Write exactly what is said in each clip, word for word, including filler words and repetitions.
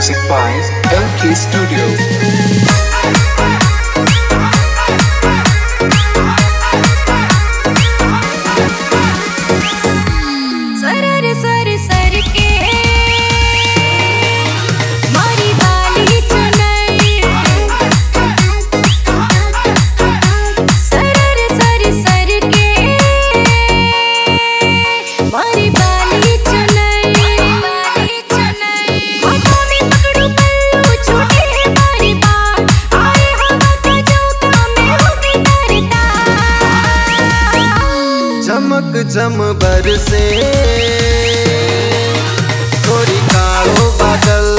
Music by L K Studio. सरर सर सर के मारी वाली चुनई, सरर सर सर के मारी वाली चुनई, वाली चुनई। हाथों में पकड़ू पल्लू छूटे मारी बात, आए हवा का झोंका में होगी करता। चमक जम बरसे थोड़ी कालो बादल,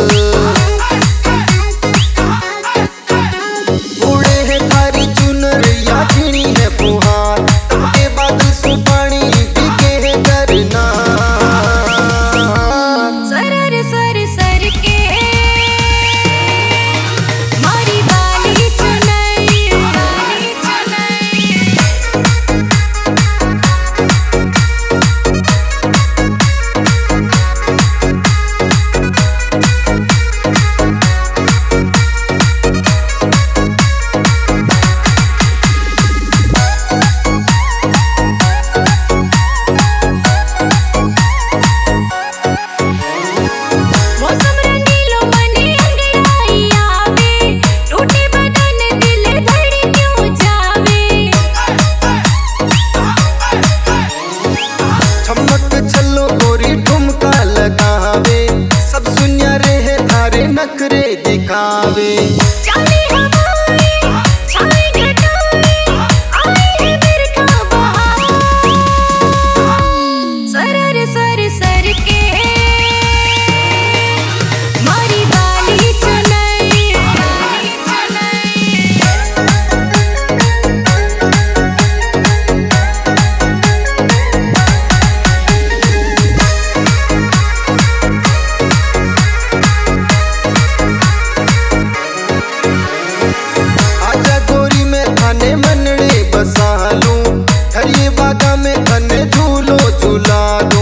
उड़े है थारी चुनर या खिड़ी है फुहार, के बादल से पानी भीगे है करना। सरर सर सर के मारी वाली चुनई, वाली चुनई। मौसम रंगीलो मने अंगड़ाई आवे, टूटे बदन दिल धड़ क्यों जावे। चमक चलो गोरी ठुमका लगावे, सब सुनिया रहे थारे नखरे दिखावे। जाने हवाएं छाए घटाएं, आए है बिरखा बहार। सरर सर सर के मारी वाली चुनई, वाली चुनई। आजा गोरी में थाने मनड़े बसा लूं, हरिये बागा में थने झूलो झूला दूं।